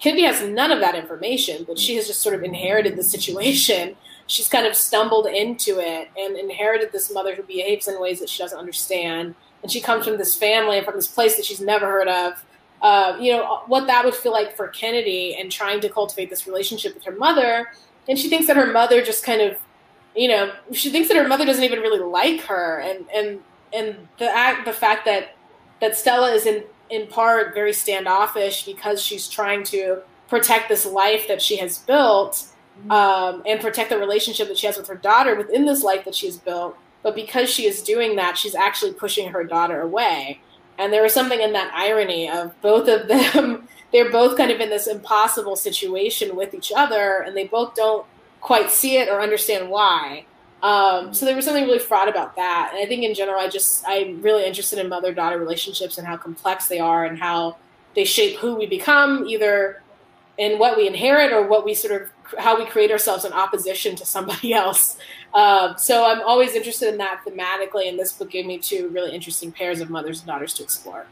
Kennedy has none of that information, but she has just sort of inherited the situation. She's kind of stumbled into it and inherited this mother who behaves in ways that she doesn't understand. And she comes from this family and from this place that she's never heard of. Uh, you know, what that would feel like for Kennedy and trying to cultivate this relationship with her mother. And she thinks that her mother just kind of, you know, she thinks that her mother doesn't even really like her. And, and, and the act, the fact that, that Stella is in, in part very standoffish because she's trying to protect this life that she has built, um, and protect the relationship that she has with her daughter within this life that she's built. But because she is doing that, she's actually pushing her daughter away. And there was something in that irony of both of them. They're both kind of in this impossible situation with each other, and they both don't quite see it or understand why. Um, so there was something really fraught about that. And I think in general, I just, I'm really interested in mother-daughter relationships and how complex they are and how they shape who we become, either in what we inherit or what we sort of, how we create ourselves in opposition to somebody else. Um, so I'm always interested in that thematically, and this book gave me two really interesting pairs of mothers and daughters to explore.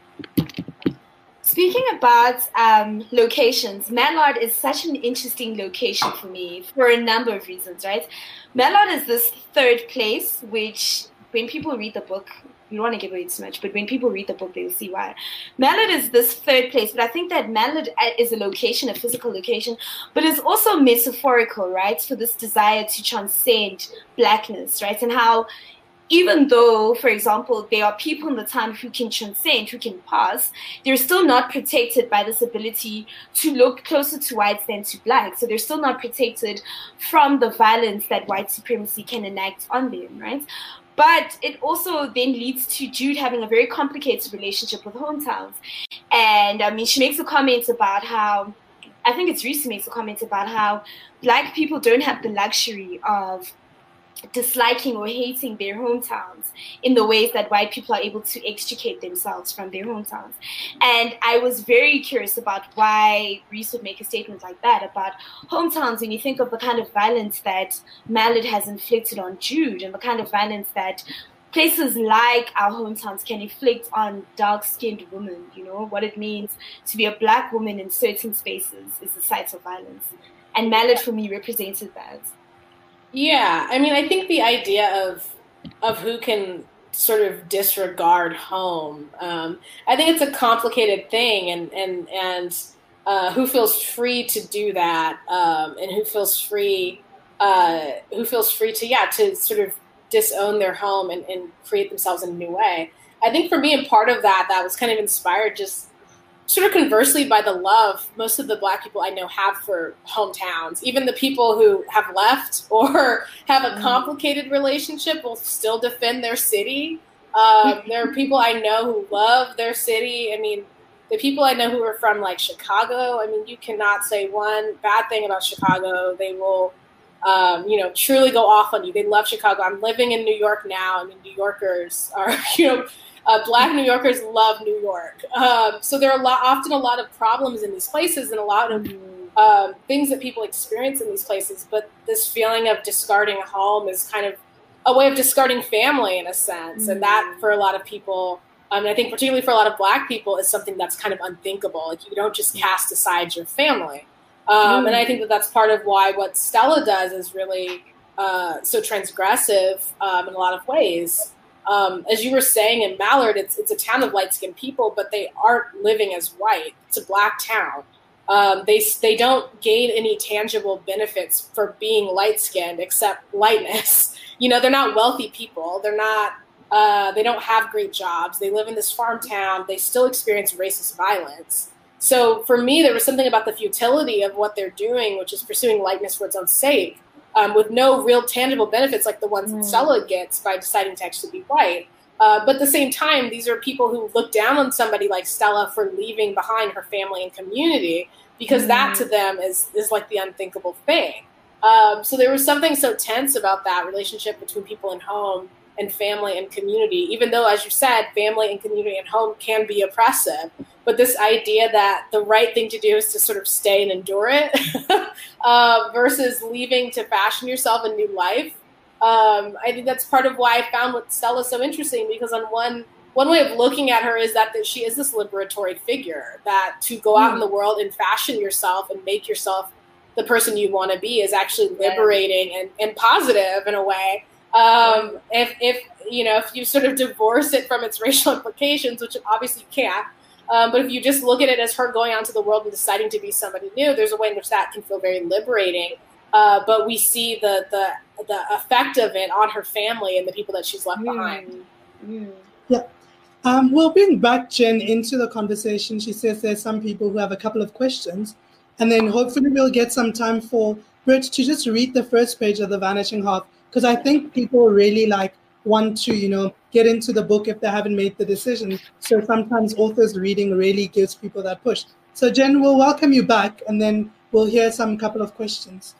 Speaking about um, locations, Mallard is such an interesting location for me for a number of reasons, right? Mallard is this third place, which when people read the book, you don't want to give away too much, but when people read the book, they'll see why. Mallard is this third place, but I think that Mallard is a location, a physical location, but it's also metaphorical, right, for this desire to transcend blackness, right, and how even though, for example, there are people in the time who can transcend, who can pass, they're still not protected by this ability to look closer to whites than to blacks. So they're still not protected from the violence that white supremacy can enact on them, right? But it also then leads to Jude having a very complicated relationship with hometowns. And I mean, she makes a comment about how, I think it's Reese who makes a comment about how black people don't have the luxury of disliking or hating their hometowns in the ways that white people are able to extricate themselves from their hometowns. And I was very curious about why Reese would make a statement like that about hometowns when you think of the kind of violence that Mallard has inflicted on Jude and the kind of violence that places like our hometowns can inflict on dark-skinned women, you know, what it means to be a black woman in certain spaces is a site of violence. And Mallard, for me, represented that. Yeah, I mean, I think the idea of of who can sort of disregard home, um, I think it's a complicated thing, and and and uh, who feels free to do that, um, and who feels free, uh, who feels free to yeah to sort of disown their home and, and create themselves in a new way. I think for me, and part of that, that was kind of inspired just sort of conversely by the love most of the black people I know have for hometowns. Even the people who have left or have a complicated relationship will still defend their city. Um, there are people I know who love their city. I mean, the people I know who are from like Chicago, I mean, you cannot say one bad thing about Chicago. They will, um, you know, truly go off on you. They love Chicago. I'm living in New York now. I mean, New Yorkers are, you know, Uh, black New Yorkers love New York. Um, so there are a lot, often a lot of problems in these places and a lot of um, things that people experience in these places. But this feeling of discarding home is kind of a way of discarding family in a sense. And that for a lot of people, um, and I think particularly for a lot of black people, is something that's kind of unthinkable. Like you don't just cast aside your family. Um, and I think that that's part of why what Stella does is really uh, so transgressive um, in a lot of ways. Um, as you were saying in Mallard, it's it's a town of light-skinned people, but they aren't living as white. It's a black town. Um, they they don't gain any tangible benefits for being light-skinned except lightness. You know, they're not wealthy people. They're not. Uh, they don't have great jobs. They live in this farm town. They still experience racist violence. So for me, there was something about the futility of what they're doing, which is pursuing lightness for its own sake. Um, with no real tangible benefits like the ones that Stella gets by deciding to actually be white. Uh, but at the same time, these are people who look down on somebody like Stella for leaving behind her family and community, because mm. that to them is, is like the unthinkable thing. Um, so there was something so tense about that relationship between people and home and family and community, even though, as you said, family and community and home can be oppressive. But this idea that the right thing to do is to sort of stay and endure it uh, versus leaving to fashion yourself a new life. Um, I think that's part of why I found what Stella so interesting, because on one one way of looking at her is that, that she is this liberatory figure, that to go out mm. in the world and fashion yourself and make yourself the person you want to be is actually liberating and, and positive in a way. Um, if, if, you know, if you sort of divorce it from its racial implications, which obviously you can't, um, but if you just look at it as her going out into the world and deciding to be somebody new, there's a way in which that can feel very liberating. Uh, but we see the, the, the effect of it on her family and the people that she's left mm. behind. Mm. Yeah. Um, we'll bring back Jen into the conversation. She says there's some people who have a couple of questions. And then hopefully we'll get some time for Britt to just read the first page of The Vanishing Half, because I think people really like want to, you know, get into the book if they haven't made the decision. So sometimes authors reading really gives people that push. So Jen, we'll welcome you back, and then we'll hear some couple of questions.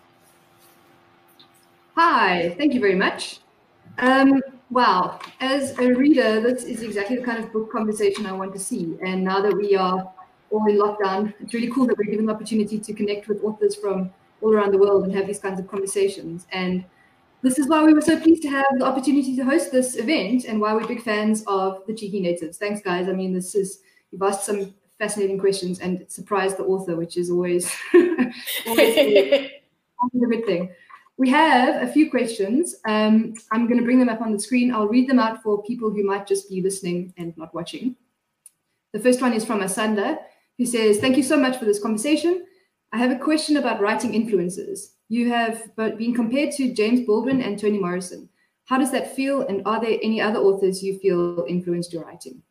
Hi, thank you very much. Um, wow, as a reader, this is exactly the kind of book conversation I want to see. And now that we are all in lockdown, it's really cool that we're given the opportunity to connect with authors from all around the world and have these kinds of conversations. And this is why we were so pleased to have the opportunity to host this event, and why we're big fans of the Cheeky Natives. Thanks, guys. I mean, this is, you've asked some fascinating questions and surprised the author, which is always, always a good thing. We have a few questions. Um, I'm going to bring them up on the screen. I'll read them out for people who might just be listening and not watching. The first one is from Asanda, who says, thank you so much for this conversation. I have a question about writing influences. You have been compared to James Baldwin and Toni Morrison. How does that feel? And are there any other authors you feel influenced your writing?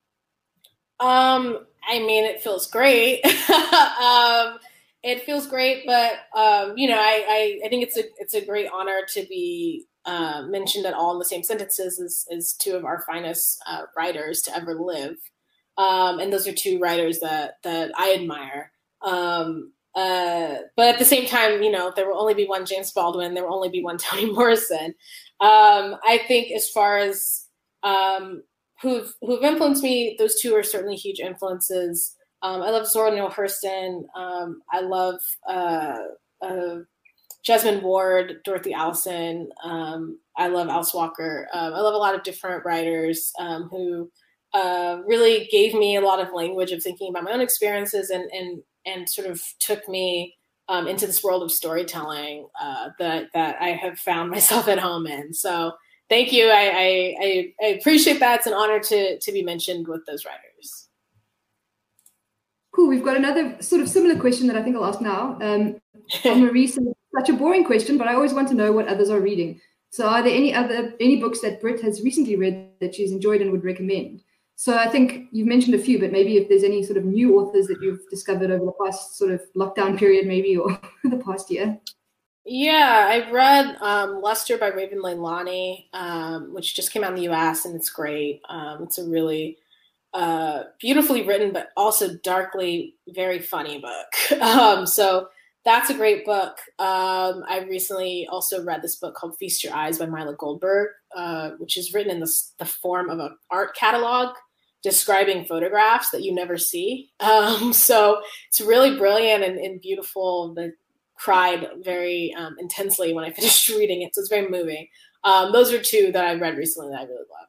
Um, I mean, it feels great. um, it feels great, but um, you know, I, I, I think it's a it's a great honor to be uh, mentioned at all in the same sentences as, as two of our finest uh, writers to ever live. Um, and those are two writers that that I admire. Um, uh, but at the same time, you know, there will only be one James Baldwin. There will only be one Toni Morrison. Um, I think as far as um, who've who've influenced me, those two are certainly huge influences. Um, I love Zora Neale Hurston. Um, I love uh, uh, Jesmyn Ward, Dorothy Allison. Um, I love Alice Walker. Um, I love a lot of different writers um, who uh, really gave me a lot of language of thinking about my own experiences and and and sort of took me um, into this world of storytelling uh, that that I have found myself at home in. So thank you. I, I, I appreciate that. It's an honor to to be mentioned with those writers. Cool. We've got another sort of similar question that I think I'll ask now. Um, from Marie, such a boring question, but I always want to know what others are reading. So are there any other any books that Britt has recently read that she's enjoyed and would recommend? So I think you've mentioned a few, but maybe if there's any sort of new authors that you've discovered over the past sort of lockdown period, maybe, or the past year. Yeah, I read um, Luster by Raven Leilani, um, which just came out in the U S, and it's great. Um, it's a really uh, beautifully written, but also darkly very funny book. Um, so that's a great book. Um, I recently also read this book called Feast Your Eyes by Mila Goldberg, uh, which is written in the, the form of an art catalog describing photographs that you never see. Um, so it's really brilliant and, and beautiful. I cried very um, intensely when I finished reading it. So it's very moving. Um, those are two that I read recently that I really loved.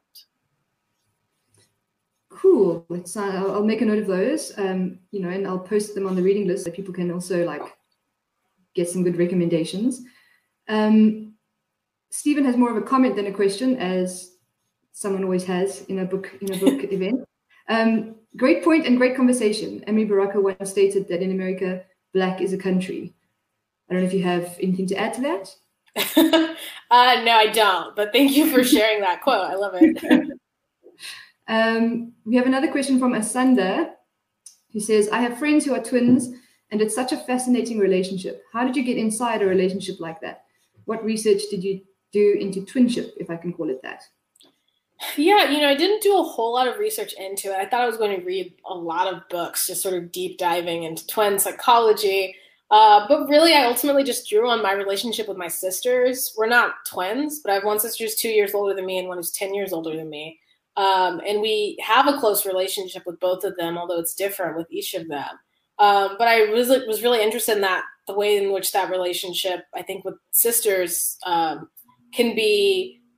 Cool. Let's, uh, I'll, I'll make a note of those, um, you know, and I'll post them on the reading list so people can also like get some good recommendations. Um, Stephen has more of a comment than a question, as someone always has in a book in a book event. Um, great point and great conversation. Amiri Baraka once stated that in America, black is a country. I don't know if you have anything to add to that. uh, no, I don't. But thank you for sharing that quote. I love it. um, we have another question from Asanda, who says, I have friends who are twins, and it's such a fascinating relationship. How did you get inside a relationship like that? What research did you do into twinship, if I can call it that? Yeah, you know, I didn't do a whole lot of research into it. I thought I was going to read a lot of books, just sort of deep diving into twin psychology. Uh, but really, I ultimately just drew on my relationship with my sisters. We're not twins, but I have one sister who's two years older than me and one who's ten years older than me. Um, and we have a close relationship with both of them, although it's different with each of them. Um, but I was, was really interested in that, the way in which that relationship, I think, with sisters um, can be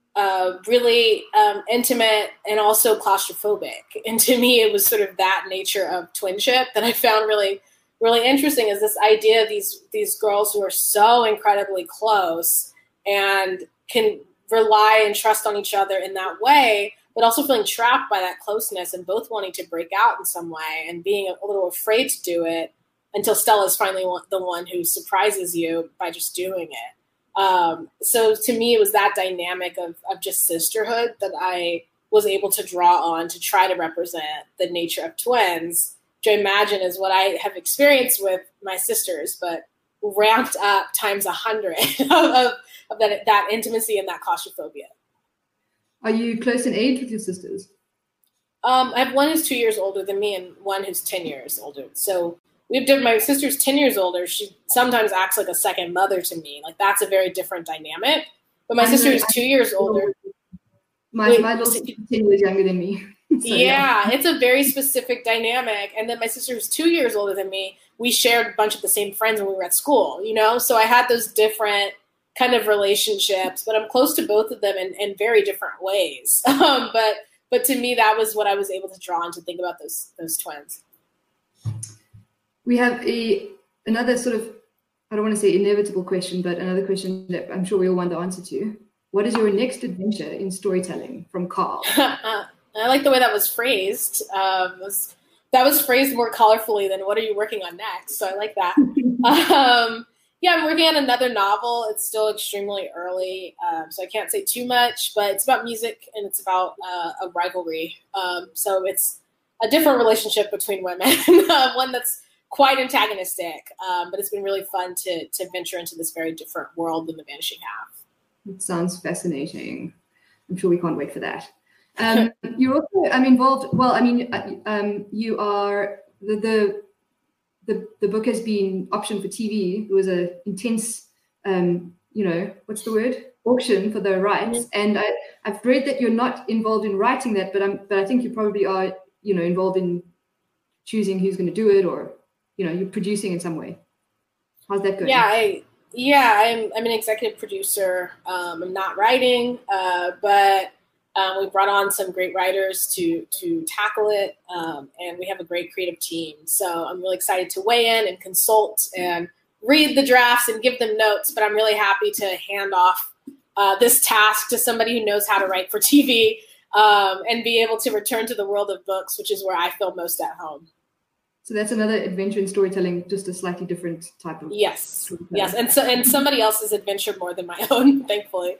uh, really um, intimate and also claustrophobic. And to me, it was sort of that nature of twinship that I found really, really interesting, is this idea of these, these girls who are so incredibly close and can rely and trust on each other in that way, but also feeling trapped by that closeness and both wanting to break out in some way and being a little afraid to do it until Stella's finally the one who surprises you by just doing it. Um, so to me, it was that dynamic of, of just sisterhood that I was able to draw on to try to represent the nature of twins, which I imagine is what I have experienced with my sisters, but ramped up times a hundred of, of, of that, that intimacy and that claustrophobia. Are you close in age with your sisters? Um, I have one who's two years older than me and one who's ten years older. So we've done, my sister's ten years older. She sometimes acts like a second mother to me. Like, that's a very different dynamic. But my sister is two years older. My, my little sister is ten years younger than me. So, yeah, yeah, it's a very specific dynamic. And then my sister who's two years older than me, we shared a bunch of the same friends when we were at school, you know? So I had those different kind of relationships, but I'm close to both of them in, in very different ways. Um, but but to me, that was what I was able to draw on to think about those those twins. We have a another sort of, I don't want to say inevitable question, but another question that I'm sure we all want the answer to. What is your next adventure in storytelling, from Carl? I like the way that was phrased. Um, was, that was phrased more colorfully than what are you working on next? So I like that. um, Yeah, I'm working on another novel. It's still extremely early, um, so I can't say too much, but it's about music and it's about uh, a rivalry. Um, so it's a different relationship between women, one that's quite antagonistic, um, but it's been really fun to to venture into this very different world than The Vanishing Half. It sounds fascinating. I'm sure we can't wait for that. Um, you're also, I'm involved, well, I mean, um, you are the, the The, the book has been optioned for T V. There was an intense, um, you know, what's the word? Auction for the rights. And I, I've read that you're not involved in writing that, but I'm, but I think you probably are, you know, involved in choosing who's going to do it, or, you know, you're producing in some way. How's that going? Yeah, I, yeah, I'm, I'm an executive producer. Um, I'm not writing, uh, but Um, we brought on some great writers to to tackle it, um, and we have a great creative team. So I'm really excited to weigh in and consult and read the drafts and give them notes, but I'm really happy to hand off uh, this task to somebody who knows how to write for T V, um, and be able to return to the world of books, which is where I feel most at home. So that's another adventure in storytelling, just a slightly different type of. Yes, yes, and so and somebody else's adventure more than my own, thankfully.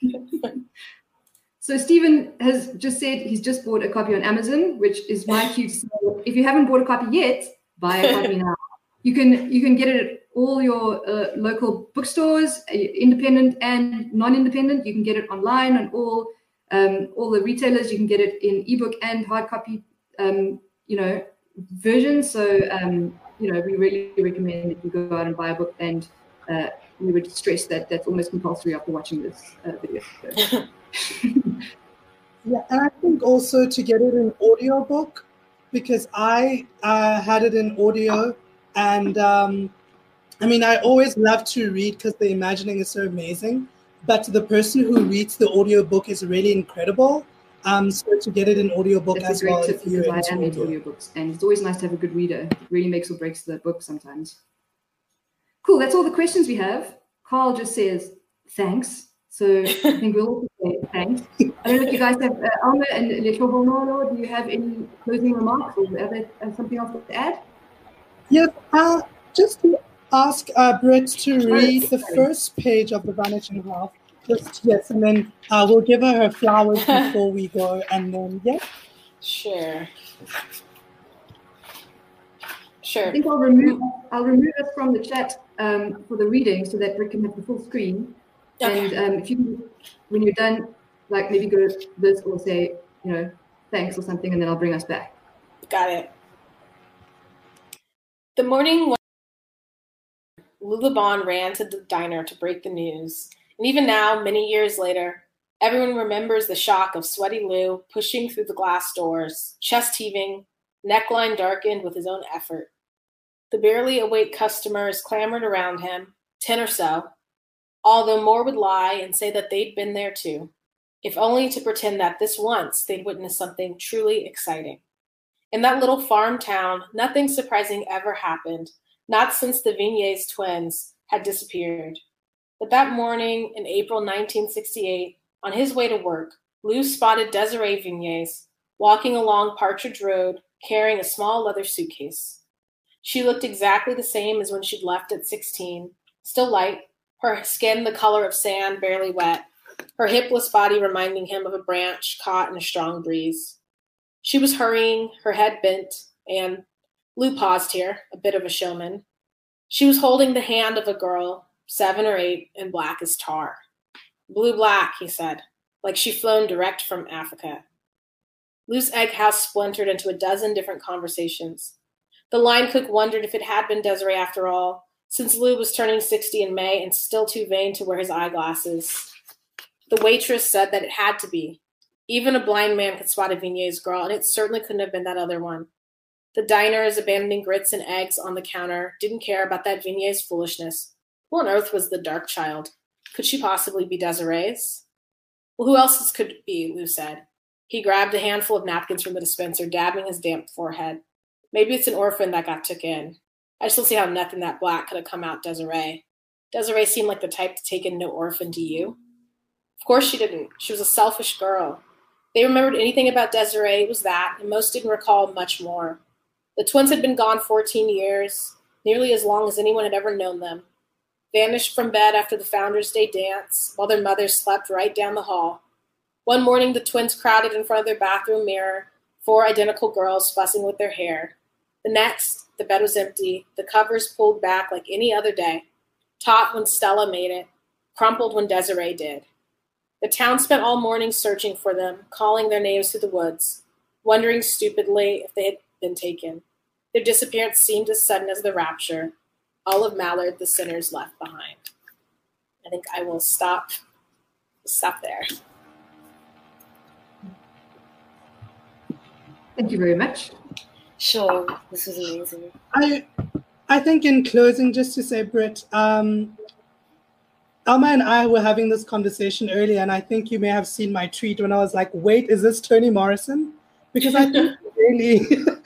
So Stephen has just said he's just bought a copy on Amazon, which is my cue to say, if you haven't bought a copy yet, buy a copy now. You can you can get it at all your uh, local bookstores, independent and non-independent. You can get it online on all um, all the retailers. You can get it in ebook and hard copy, um, you know, versions. So um, you know, we really recommend that you go out and buy a book, and uh, we would stress that that's almost compulsory after watching this uh, video. So. Yeah, and I think also to get it in audiobook, because I uh, had it in audio, and um, I mean, I always love to read because the imagining is so amazing, but the person who reads the audiobook is really incredible. Um, so to get it in audiobook That's as a great well. tip, If you're because I am into into audiobooks, and it's always nice to have a good reader. It really makes or breaks the book sometimes. Cool, that's all the questions we have. Carl just says, thanks. So I think we'll also say thanks. I don't know if you guys have, uh, Alma and Letobonolo, do you have any closing remarks, or other, uh, something else to add? Yes, uh, just to ask uh, Britt to read the sorry. first page of The Vanishing Half. Just, yes, and then uh, we'll give her her flowers before we go, and then, yeah. Sure. Sure. I think I'll remove I'll remove us from the chat um, for the reading so that Britt can have the full screen. Okay. And um, if you, when you're done, like maybe go to this or say, you know, thanks or something, and then I'll bring us back. Got it. The morning when Lula Bond ran to the diner to break the news, and even now, many years later, everyone remembers the shock of sweaty Lou pushing through the glass doors, chest heaving, neckline darkened with his own effort. The barely awake customers clamored around him, ten or so, although more would lie and say that they'd been there too. if only to pretend that this once they'd witnessed something truly exciting. In that little farm town, nothing surprising ever happened, not since the Vignes twins had disappeared. But that morning in April nineteen sixty-eight, on his way to work, Lou spotted Desiree Vignes walking along Partridge Road carrying a small leather suitcase. She looked exactly the same as when she'd left at sixteen, still light, her skin the color of sand, barely wet, her hipless body reminding him of a branch caught in a strong breeze. She was hurrying, her head bent, and Lou paused here, a bit of a showman. She was holding the hand of a girl, seven or eight, and black as tar. Blue-black, he said, like she'd flown direct from Africa. Lou's egg house splintered into a dozen different conversations. The line cook wondered if it had been Desiree after all, since Lou was turning sixty in May and still too vain to wear his eyeglasses. The waitress said that it had to be. Even a blind man could spot a Vignes girl, and it certainly couldn't have been that other one. The diners, abandoning grits and eggs on the counter, didn't care about that Vignes foolishness. Who on earth was the dark child? Could she possibly be Desiree's? Well, who else's could it be, Lou said. He grabbed a handful of napkins from the dispenser, dabbing his damp forehead. Maybe it's an orphan that got took in. I just don't see how nothing that black could have come out Desiree. Desiree seemed like the type to take in no orphan to you. Of course she didn't. She was a selfish girl. They remembered anything about Desiree, it was that, and most didn't recall much more. The twins had been gone fourteen years, nearly as long as anyone had ever known them. Vanished from bed after the Founders' Day dance, while their mothers slept right down the hall. One morning, the twins crowded in front of their bathroom mirror, four identical girls fussing with their hair. The next, the bed was empty, the covers pulled back like any other day, taut when Stella made it, crumpled when Desiree did. The town spent all morning searching for them, calling their names through the woods, wondering stupidly if they had been taken. Their disappearance seemed as sudden as the rapture. All of Mallard, the sinners, left behind. I think I will stop, stop there. Thank you very much. Sure, this was amazing. I, I think in closing, just to say, Britt, um, Alma and I were having this conversation earlier, and I think you may have seen my tweet when I was like, wait, is this Toni Morrison? Because I think really,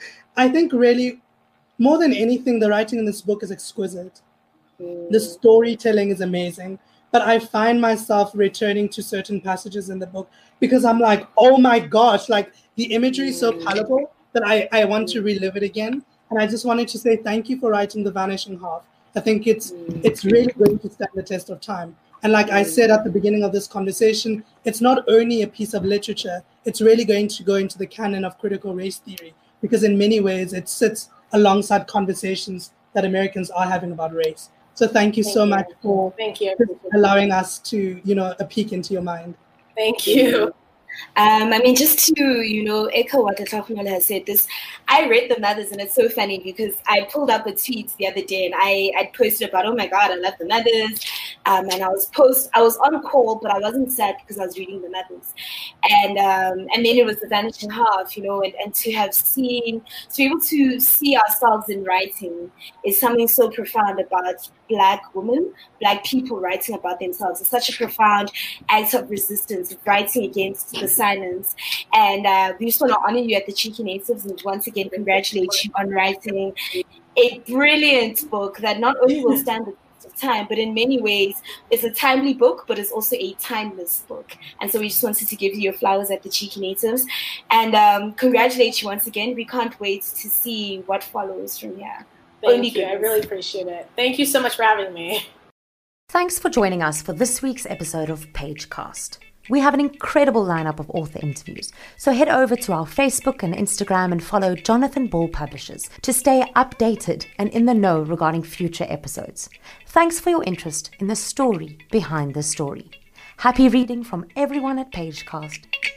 I think really, more than anything, the writing in this book is exquisite. Mm. The storytelling is amazing. But I find myself returning to certain passages in the book because I'm like, oh my gosh, like the imagery is so palatable that I, I want to relive it again. And I just wanted to say thank you for writing The Vanishing Half. I think it's it's really going to stand the test of time. And like I said at the beginning of this conversation, it's not only a piece of literature, it's really going to go into the canon of critical race theory, because in many ways it sits alongside conversations that Americans are having about race. So thank you thank so you. much for thank you. allowing us to, you know, a peek into your mind. Thank you. Um, I mean, just to, you know, echo what Atafumala has said, this, I read The Mothers, and it's so funny because I pulled up a tweet the other day and I I posted about, oh my God, I love The Mothers. Um, and I was post, I was on call, but I wasn't sad because I was reading The Mothers. And um, and then it was The Vanishing Half, you know, and, and to have seen, to be able to see ourselves in writing is something so profound about Black women, Black people writing about themselves. It's such a profound act of resistance, writing against the silence. And uh, we just want to honor you at the Cheeky Natives and once again congratulate you on writing a brilliant book that not only will stand the test of time, but in many ways it's a timely book, but it's also a timeless book. And so we just wanted to give you your flowers at the Cheeky Natives and um, congratulate you once again. We can't wait to see what follows from here. Thank Only you. Goodness. I really appreciate it. Thank you so much for having me. Thanks for joining us for this week's episode of Pagecast. We have an incredible lineup of author interviews, so head over to our Facebook and Instagram and follow Jonathan Ball Publishers to stay updated and in the know regarding future episodes. Thanks for your interest in the story behind the story. Happy reading from everyone at Pagecast.